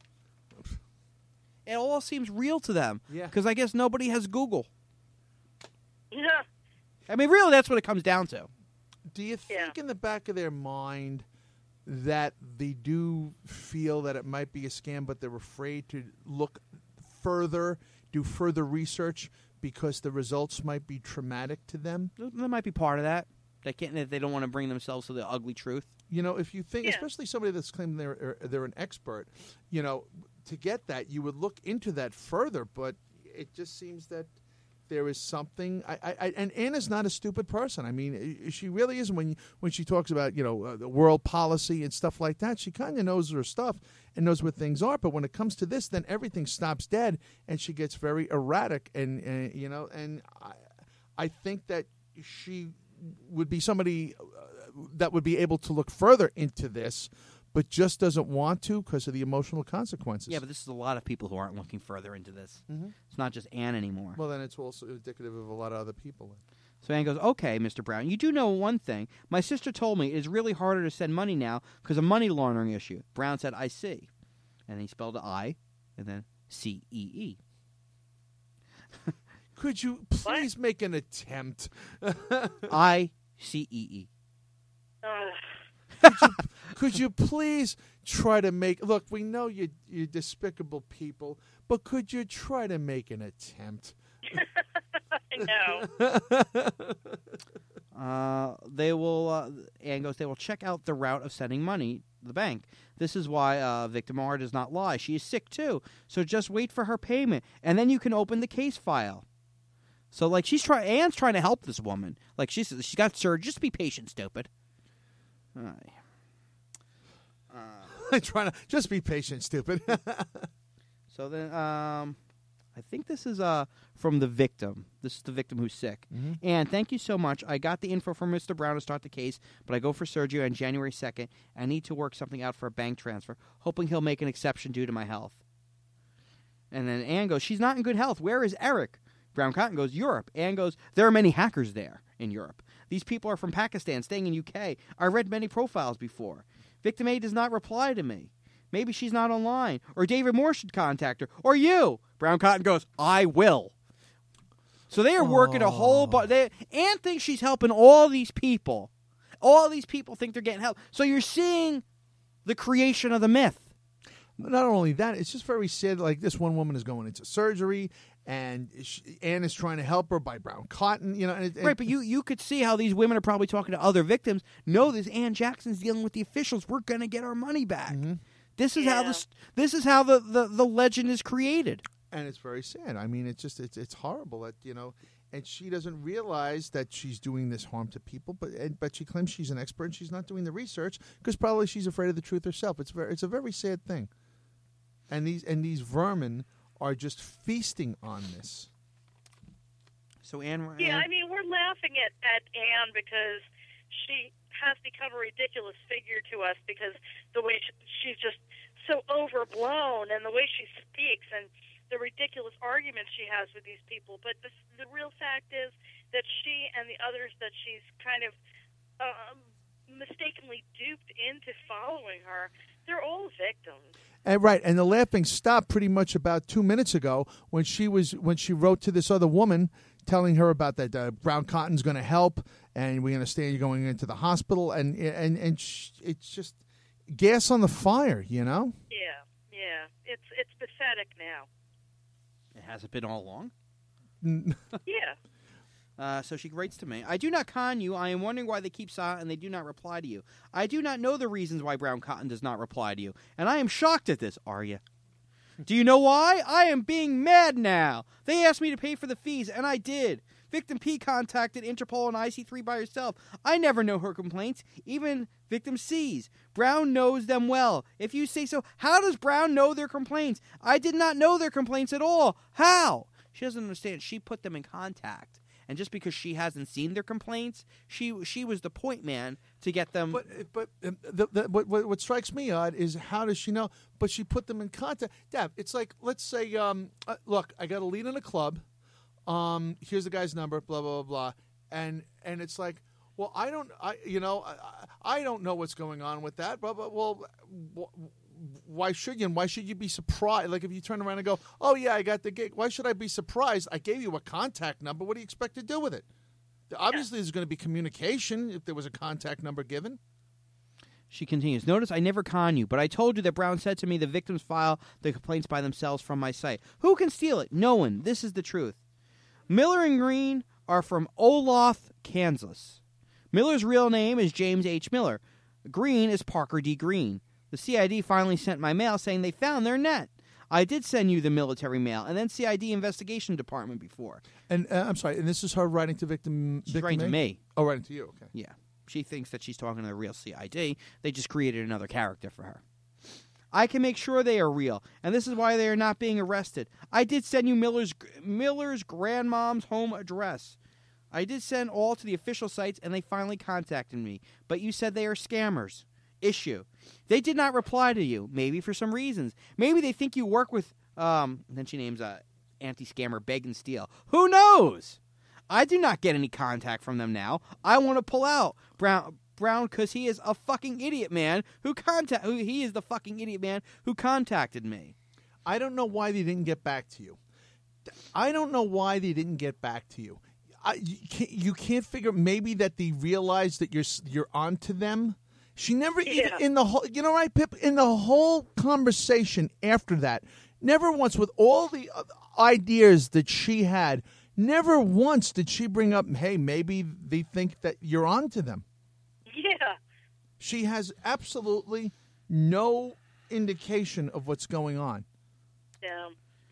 It all seems real to them. Yeah. Because I guess nobody has Google. Yeah. I mean, really, that's what it comes down to. Do you think Yeah. in the back of their mind that they do feel that it might be a scam, but they're afraid to look further, do further research because the results might be traumatic to them? That might be part of that. They can't. They don't want to bring themselves to the ugly truth. You know, if you think, Yeah. especially somebody that's claiming they're they're an expert, you know, to get that, you would look into that further. But it just seems that there is something. I, I, I and Anna's not a stupid person. I mean, i- she really isn't. When when she talks about you know uh, the world policy and stuff like that, she kind of knows her stuff and knows what things are. But when it comes to this, then everything stops dead, and she gets very erratic. And uh, you know, and I, I think that she would be somebody uh, that would be able to look further into this, but just doesn't want to because of the emotional consequences. Yeah, but this is a lot of people who aren't looking further into this. Mhm. It's not just Ann anymore. Well, then it's also indicative of a lot of other people. So Ann goes, okay, Mister Brown, you do know one thing. My sister told me it is really harder to send money now because of money laundering issue. Brown said, I see. And he spelled I and then C E E. Could you please make an attempt? I C E E. Uh, Could you please try to make... Look, we know you, you're despicable people, but could you try to make an attempt? I know. Uh, they will, uh, Ann goes, they will check out the route of sending money to the bank. This is why uh, victim R does not lie. She is sick too. So just wait for her payment, and then you can open the case file. So, like, she's trying, Ann's trying to help this woman. Like, she's, she's got surgery. Just be patient, stupid. All right. Uh, Trying to just be patient, stupid. so then, um, I think this is uh from the victim. This is the victim who's sick. Mhm. And thank you so much. I got the info from Mister Brown to start the case, but I go for surgery on January second. I need to work something out for a bank transfer, hoping he'll make an exception due to my health. And then Ann goes, she's not in good health. Where is Eric? Brown Cotton goes, Europe. Ann goes, there are many hackers there in Europe. These people are from Pakistan, staying in U K. I read many profiles before. Victim A does not reply to me. Maybe she's not online. Or David Moore should contact her. Or you. Brown Cotton goes, I will. So they are working a whole bunch. Ann thinks she's helping all these people. All these people think they're getting help. So you're seeing the creation of the myth. Not only that, it's just very sad. Like, this one woman is going into surgery, and she, Ann is trying to help her by Brown Cotton. You know, and it, Right, but you, you could see how these women are probably talking to other victims. No, this Ann Jackson's dealing with the officials. We're going to get our money back. Mm-hmm. This is how Yeah. this. This is how the, the, the legend is created. and it's very sad. I mean, it's just it's it's horrible that you know, and she doesn't realize that she's doing this harm to people. But and, but she claims she's an expert, and she's not doing the research because probably she's afraid of the truth herself. It's very it's a very sad thing. And these and these vermin are just feasting on this. So Anne, Yeah, Anne- I mean, we're laughing at, at Anne because she has become a ridiculous figure to us because the way she, she's just so overblown and the way she speaks and the ridiculous arguments she has with these people. But the, the real fact is that she and the others that she's kind of um, mistakenly duped into following her, they're all victims. And right, and the laughing stopped pretty much about two minutes ago when she was when she wrote to this other woman telling her about that uh, Brown Cotton's going to help, and we understand you're going into the hospital, and and and sh- it's just gas on the fire, you know. Yeah, yeah, it's it's pathetic now. it hasn't been all along. Yeah. Uh, so she writes to me, I do not con you. I am wondering why they keep silent and they do not reply to you. I do not know the reasons why Brown Cotton does not reply to you, and I am shocked at this. Are you? Do you know why? I am being mad now. They asked me to pay for the fees, and I did. Victim P contacted Interpol and I C three by herself. I never know her complaints, even Victim C's. Brown knows them well. If you say so, how does Brown know their complaints? I did not know their complaints at all. How? She doesn't understand. She put them in contact. And just because she hasn't seen their complaints, she she was the point man to get them. But but um, the, the, what, what what strikes me odd is how does she know? But she put them in contact. Dad, it's like, let's say, um, uh, look, I got a lead in a club. Um, here's the guy's number. Blah blah blah blah. And and it's like, well, I don't, I you know, I, I don't know what's going on with that. But, but well. W- Why should you? And why should you be surprised? Like if you turn around and go, "Oh yeah, I got the gig." Why should I be surprised? I gave you a contact number. What do you expect to do with it? Obviously, there's going to be communication if there was a contact number given. She continues, notice I never con you, but I told you that Brown said to me the victims file the complaints by themselves from my site. Who can steal it? No one. This is the truth. Miller and Green are from Olathe, Kansas. Miller's real name is James H. Miller. Green is Parker D. Green. The C I D finally sent my mail saying they found their net. I did send you the military mail and then C I D investigation department before. And uh, I'm sorry, and this is her writing to victim. She's victim writing A? to me. Oh, writing to you. Okay. Yeah. She thinks that she's talking to the real C I D. They just created another character for her. I can make sure they are real, and this is why they are not being arrested. I did send you Miller's Miller's grandmom's home address. I did send all to the official sites, and they finally contacted me. But you said they are scammers. Issue. They did not reply to you, maybe for some reasons. Maybe they think you work with, um, then she names uh, anti-scammer Beg and Steal. Who knows? I do not get any contact from them now. I want to pull out Brown, Brown, because he is a fucking idiot man who contact. Who he is the fucking idiot man who contacted me. I don't know why they didn't get back to you. I don't know why they didn't get back to you. I, you, can't, you can't figure maybe that they realized that you're you're onto them. She never Yeah. even in the whole, you know, right, Pip, in the whole conversation after that, never once with all the ideas that she had, never once did she bring up, hey, maybe they think that you're onto them. Yeah. She has absolutely no indication of what's going on. Yeah.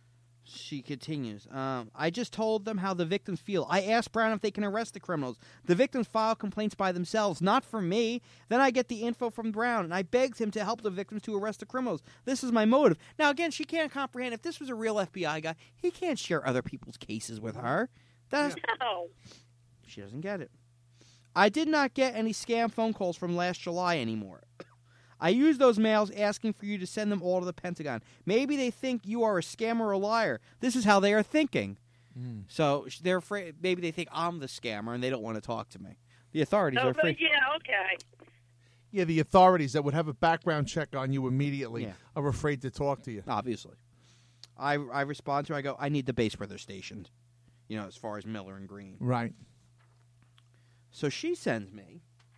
She continues. Um, I just told them how the victims feel. I asked Brown if they can arrest the criminals. The victims file complaints by themselves, not from me. Then I get the info from Brown, and I begged him to help the victims to arrest the criminals. This is my motive. Now, again, she can't comprehend. If this was a real F B I guy, he can't share other people's cases with her. That's, No. She doesn't get it. I did not get any scam phone calls from last July anymore. I used those mails asking for you to send them all to the Pentagon. Maybe they think you are a scammer or a liar. This is how they are thinking. Mm. So they're afraid. Maybe they think I'm the scammer and they don't want to talk to me. The authorities Oh, are afraid. yeah, okay. Yeah, the authorities that would have a background check on you immediately Yeah. are afraid to talk to you. Obviously. I, I respond to her. I go, I need the base where they're stationed. You know, as far as Miller and Green. Right. So she sends me.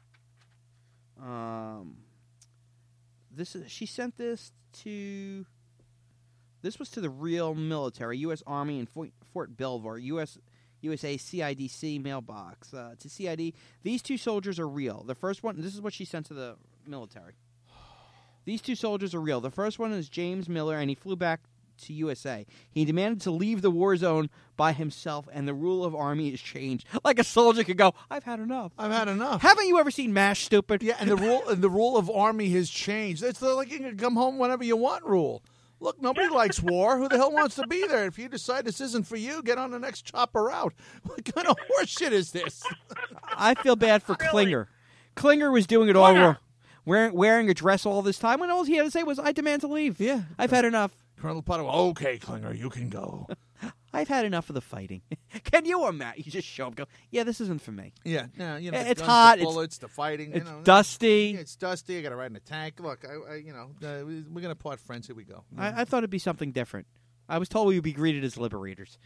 Um... This is she sent this to. This was to the real military, U S Army in Fort, Fort Belvoir, U S U S A C I D C mailbox. Uh, to C I D, these two soldiers are real. The first one, this is what she sent to the military. These two soldiers are real. The first one is James Miller, and he flew back to U S A. He demanded to leave the war zone by himself, and the rule of army is changed. Like a soldier could go, I've had enough. I've had enough. Haven't you ever seen MASH, stupid? Yeah, and the rule and the rule of army has changed. It's the, like you can come home whenever you want rule. Look, nobody likes war. Who the hell wants to be there? If you decide this isn't for you, get on the next chopper out. What kind of horseshit is this? I feel bad for Really? Klinger. Klinger was doing it all Yeah. wrong. Wearing, wearing a dress all this time when all he had to say was, I demand to leave. Yeah. I've had enough. Colonel Potter, okay, Klinger, you can go. I've had enough of the fighting. Can you imagine? You just show up and go, yeah, this isn't for me. Yeah, no, you know, the It's guns, hot, the it's- bullets, the fighting. It's you know, dusty. Yeah, it's dusty. I got to ride in a tank. Look, I, I you know, uh, we- we're gonna part friends. Here we go. I, I thought it'd be something different. I was told we would be greeted as liberators.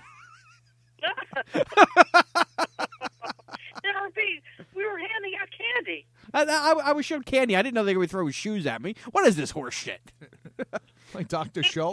There would be, we were handing out candy. I, I, I was shown candy. I didn't know they would throw shoes at me. What is this horse shit? Like Doctor Show.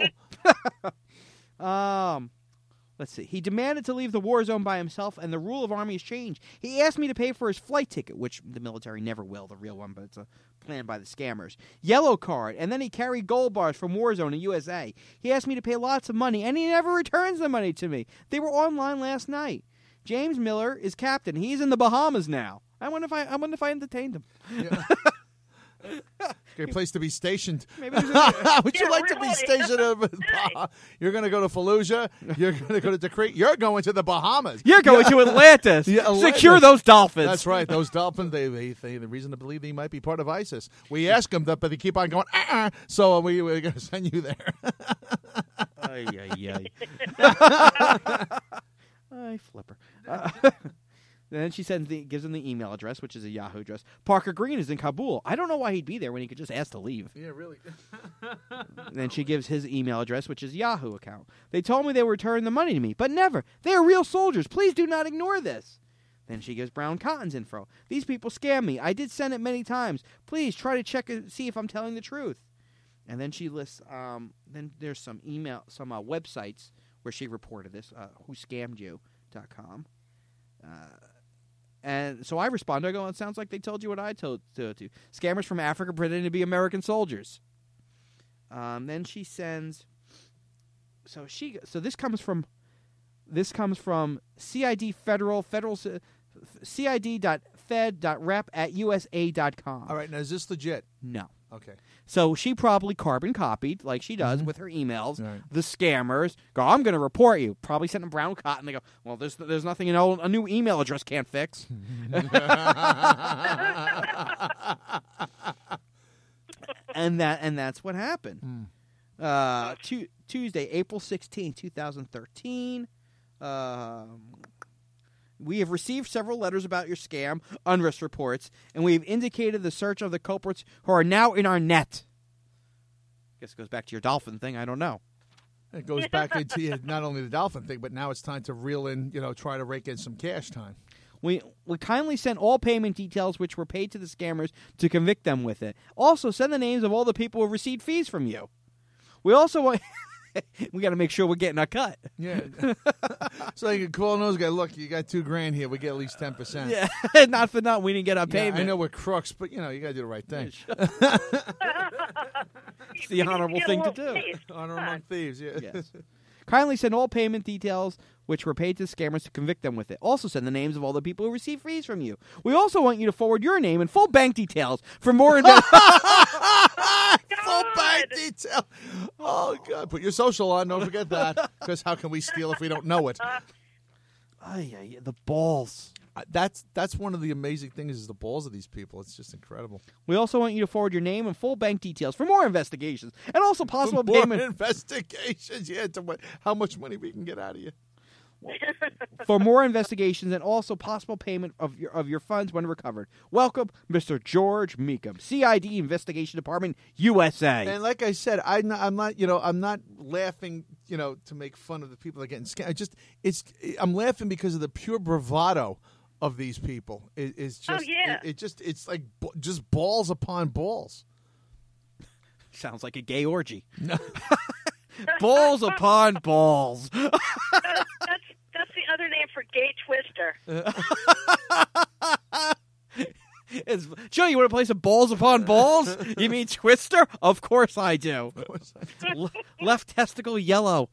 Um, let's see. He demanded to leave the war zone by himself, and the rule of army has changed. He asked me to pay for his flight ticket, which the military never will, the real one, but it's a plan by the scammers. Yellow card, and then he carried gold bars from Warzone in U S A. He asked me to pay lots of money, and he never returns the money to me. They were online last night. James Miller is captain. He's in the Bahamas now. I wonder if I, I wonder if I entertained him. Yeah. Great place to be stationed. Maybe there's a- Would Yeah, you like to be really. stationed in the Bah- You're going to go to Fallujah. You're going to go to Decree. You're going to the Bahamas. You're going to Atlantis. Yeah, Atlantis. Secure those dolphins. That's right. Those dolphins, they, they, they the reason to believe they might be part of ISIS. We ask them that, but they keep on going, uh-uh, so we, we're going to send you there. Ay, ay, ay. Ay, flipper. Uh, then she sends the gives him the email address, which is a Yahoo address. Parker Green is in Kabul. I don't know why he'd be there when he could just ask to leave. Yeah, really. And then she gives his email address, which is Yahoo account. They told me they would return the money to me, but never. They are real soldiers. Please do not ignore this. Then she gives Brown Cotton's info. These people scam me. I did send it many times. Please try to check and see if I'm telling the truth. And then she lists. Um, then there's some email, some uh, websites where she reported this. Uh, who scammed you dot com. Uh, and so I respond. I go, it sounds like they told you what I told to. to. Scammers from Africa pretending to be American soldiers. Um, then she sends. So she. So this comes from. This comes from C I D Federal Federal C I D dot fed dot rep at U S A dot com. All right, now is this legit? No. Okay. So she probably carbon copied, like she does Mhm. with her emails, Right. the scammers. Go, I'm going to report you. Probably sent them Brown Cotton. They go, well, there's there's nothing an old, a new email address can't fix. and that and that's what happened. Mm. Uh, tu- Tuesday, April sixteenth, twenty thirteen. Um, we have received several letters about your scam, unrest reports, and we have indicated the search of the culprits who are now in our net. Guess it goes back to your dolphin thing. I don't know. It goes back into you, not only the dolphin thing, but now it's time to reel in, you know, try to rake in some cash time. We we kindly sent all payment details which were paid to the scammers to convict them with it. Also, send the names of all the people who received fees from you. We also want... we got to make sure we're getting our cut. Yeah. So you can call those guys, look, you got two grand here. We get at least ten percent. Yeah, not for nothing. We didn't get our Yeah, payment. I know we're crooks, but, you know, you got to do the right thing. It's the honorable thing to do. Honor among thieves, yeah. Yes. Kindly send all payment details which were paid to scammers to convict them with it. Also send the names of all the people who received fees from you. We also want you to forward your name and full bank details for more investigation. Full bank detail. Oh, God. Put your social on. Don't forget that. Because how can we steal if we don't know it? Ay, ay, the balls. Uh, That's that's one of the amazing things is the balls of these people. It's just incredible. We also want you to forward your name and full bank details for more investigations and also possible More payment investigations. Yeah, to what, how much money we can get out of you. for more investigations and also possible payment of your of your funds when recovered. Welcome, Mister George Meekum, C I D Investigation Department, U S A. And like I said, I'm not, I'm not, you know, I'm not laughing, you know, to make fun of the people that are getting scammed. I just, it's, I'm laughing because of the pure bravado of these people. It, it's just, Oh, yeah. it, it just, it's like b- just balls upon balls. Sounds like a gay orgy. No. Balls upon balls. that's that's the other name for gay twister. It's, Joe, you want to play some balls upon balls? You mean Twister? Of course I do. Le- left testicle yellow.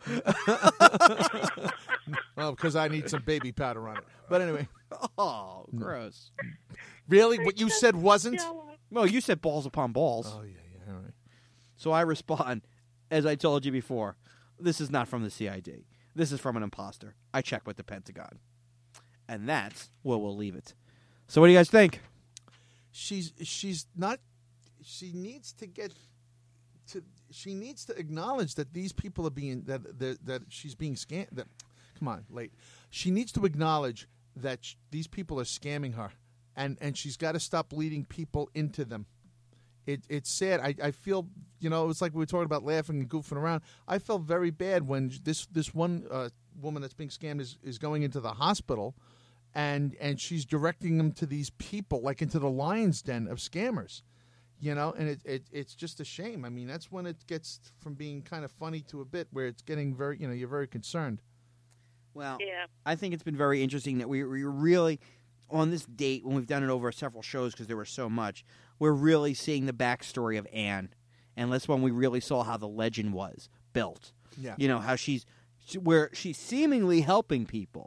Well, because I need some baby powder on it. But anyway, Oh, gross. really, what you said wasn't? Well, you said balls upon balls. Oh, yeah, yeah, all right. So I respond, as I told you before, this is not from the C I D. This is from an imposter. I checked with the Pentagon. And that's where we'll leave it. So what do you guys think? She's she's not. She needs to get to. She needs to acknowledge that these people are being that that, that she's being scammed. That, come on, late. She needs to acknowledge that sh- these people are scamming her, and and she's got to stop leading people into them. It it's sad. I, I feel you know it's like we were talking about laughing and goofing around. I felt very bad when this this one uh, woman that's being scammed is, is going into the hospital. And and she's directing them to these people, like into the lion's den of scammers, you know. And it, it it's just a shame. I mean, that's when it gets from being kind of funny to a bit where it's getting very, you know, you're very concerned. Well, Yeah. I think it's been very interesting that we, we really, on this date, when we've done it over several shows because there was so much, we're really seeing the backstory of Anne. And that's when we really saw how the legend was built. Yeah. You know, how she's, she, where she's seemingly helping people.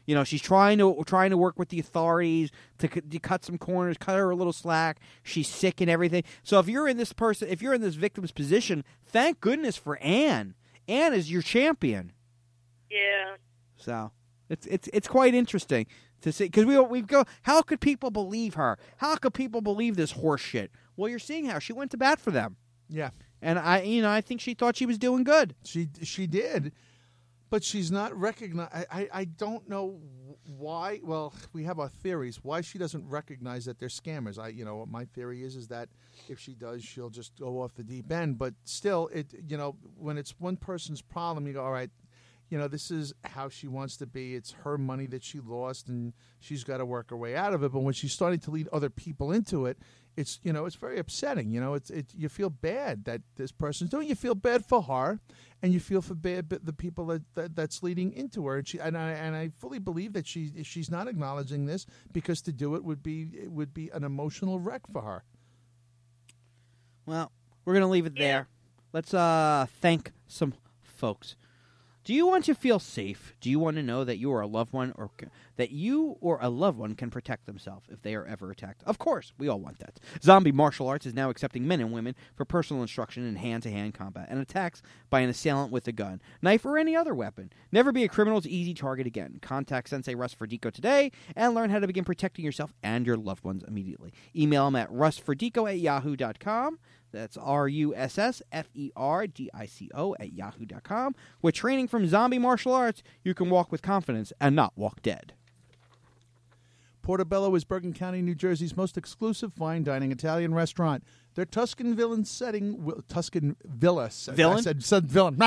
You know, she's trying to trying to work with the authorities to, c- to cut some corners, cut her a little slack. She's sick and everything. So if you're in this person, if you're in this victim's position, thank goodness for Anne. Anne is your champion. Yeah. So it's it's it's quite interesting to see, because we we go. How could people believe her? How could people believe this horse shit? Well, you're seeing how she went to bat for them. Yeah. And I, you know, I think she thought she was doing good. She she did, but she's not recognized. I, I, I don't know why. Well, we have our theories. Why she doesn't recognize that they're scammers? I, you know, my theory is is that if she does, she'll just go off the deep end. But still, it, you know, when it's one person's problem, you go, all right, you know, this is how she wants to be. It's her money that she lost, and she's got to work her way out of it. But when she's starting to lead other people into it, it's, you know, it's very upsetting. You know, it's it. You feel bad that this person's doing. You feel bad for her, and you feel for bad the people that, that that's leading into her. And she and I and I fully believe that she she's not acknowledging this, because to do it would be it would be an emotional wreck for her. Well, we're gonna leave it Yeah. there. Let's uh thank some folks. Do you want to feel safe? Do you want to know that you or a loved one or c- that you or a loved one can protect themselves if they are ever attacked? Of course, we all want that. Zombie Martial Arts is now accepting men and women for personal instruction in hand-to-hand combat and attacks by an assailant with a gun, knife, or any other weapon. Never be a criminal's easy target again. Contact Sensei Russ Ferdico today and learn how to begin protecting yourself and your loved ones immediately. Email him at russferdico at yahoo dot com. That's R U S S F E R D I C O at yahoo dot com. With training from Zombie Martial Arts, you can walk with confidence and not walk dead. Portobello is Bergen County, New Jersey's most exclusive fine dining Italian restaurant. Their Tuscan villain setting, wi- Tuscan villa. se- Villain? I said, said villain.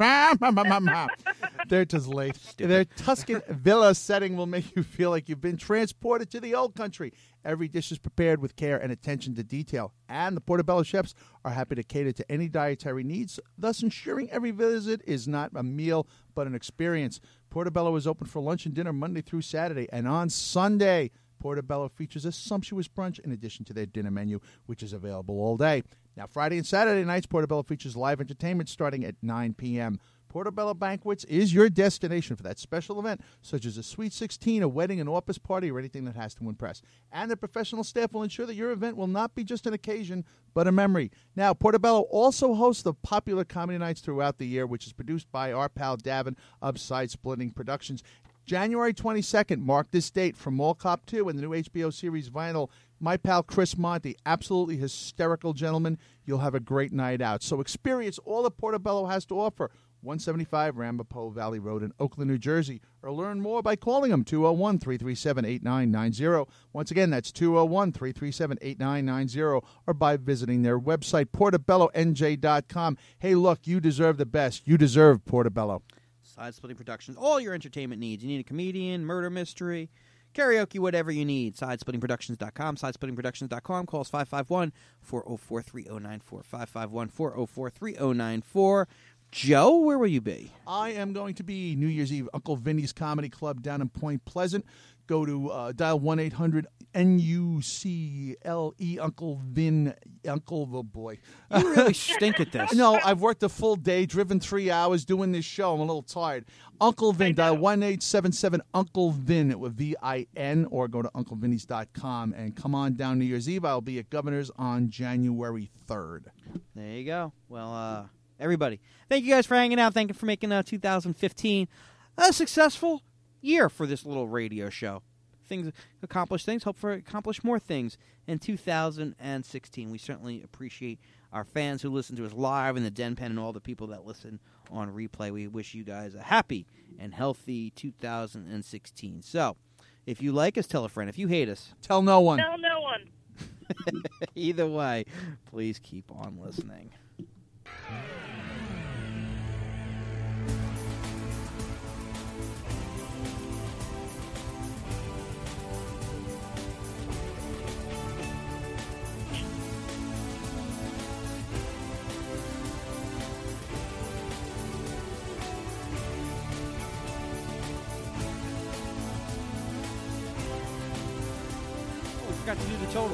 They're just late. Their Tuscan villa setting will make you feel like you've been transported to the old country. Every dish is prepared with care and attention to detail, and the Portobello chefs are happy to cater to any dietary needs, thus ensuring every visit is not a meal but an experience. Portobello is open for lunch and dinner Monday through Saturday, and on Sunday, Portobello features a sumptuous brunch in addition to their dinner menu, which is available all day. Now, Friday and Saturday nights, Portobello features live entertainment starting at nine p.m. Portobello Banquets is your destination for that special event, such as a Sweet sixteen, a wedding, an office party, or anything that has to impress. And the professional staff will ensure that your event will not be just an occasion, but a memory. Now, Portobello also hosts the popular comedy nights throughout the year, which is produced by our pal Davin of Side Splitting Productions. January twenty-second, mark this date, from Mall Cop two and the new H B O series Vinyl. My pal Chris Monty, absolutely hysterical gentleman. You'll have a great night out. So experience all that Portobello has to offer. one seventy-five Ramapo Valley Road in Oakland, New Jersey. Or learn more by calling them, two oh one, three three seven, eight nine nine oh. Once again, that's two oh one, three three seven, eight nine nine oh. Or by visiting their website, portobello n j dot com. Hey, look, you deserve the best. You deserve Portobello. Side Splitting Productions, all your entertainment needs. You need a comedian, murder mystery, karaoke, whatever you need. side splitting productions dot com, side splitting productions dot com. Call us five five one, four oh four, three oh nine four, five five one, four oh four, three oh nine four. Joe, where will you be? I am going to be New Year's Eve, Uncle Vinny's Comedy Club down in Point Pleasant. Go to uh, dial one eight hundred N U C L E, Uncle Vin, Uncle the boy. You really stink at this. No, I've worked a full day, driven three hours doing this show. I'm a little tired. Uncle Vin, dial one eight seven seven Uncle Vin with V I N, or go to uncle vinnies dot com and come on down New Year's Eve. I'll be at Governor's on January third. There you go. Well, uh, everybody, thank you guys for hanging out. Thank you for making uh, two thousand fifteen a successful year for this little radio show. Things accomplish things, hope for accomplish more things in two thousand sixteen. We certainly appreciate our fans who listen to us live in the Den Pen and all the people that listen on replay. We wish you guys a happy and healthy two thousand sixteen. So, if you like us, tell a friend. If you hate us, tell no one. Tell no one. Either way, please keep on listening. Forgot to do the totals.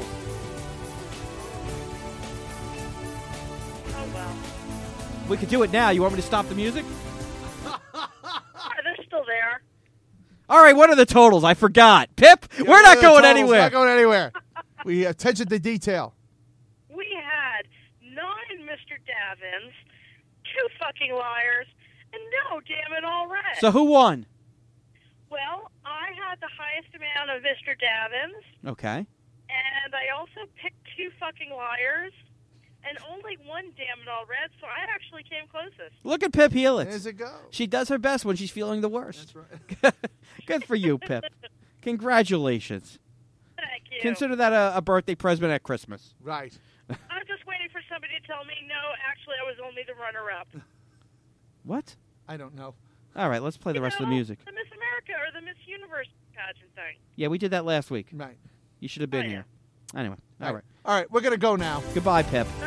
Oh, well. We could do it now. You want me to stop the music? Uh, They're still there. All All right, what are the totals? I forgot. Pip, Yeah, we're not the going totals, anywhere. Not going anywhere. We attention to detail. We had nine Mister Davins, two fucking liars, and no damn it all red. So who won? Well, I had the highest amount of Mister Davins, Okay. and I also picked two fucking liars, and only one damn it all red, so I actually came closest. Look at Pip Helix. There's it go. She does her best when she's feeling the worst. That's right. Good for you, Pip. Congratulations. Thank you. Consider that a, a birthday present at Christmas. Right. I'm just waiting for somebody to tell me, no, actually, I was only the runner-up. What? I don't know. All right, let's play the You rest of the know, music. The Miss America or the Miss Universe pageant thing. Yeah, we did that last week. Right. You should have been Oh, yeah. here. Anyway, all right. All right, we're going to go now. Goodbye, Pip. All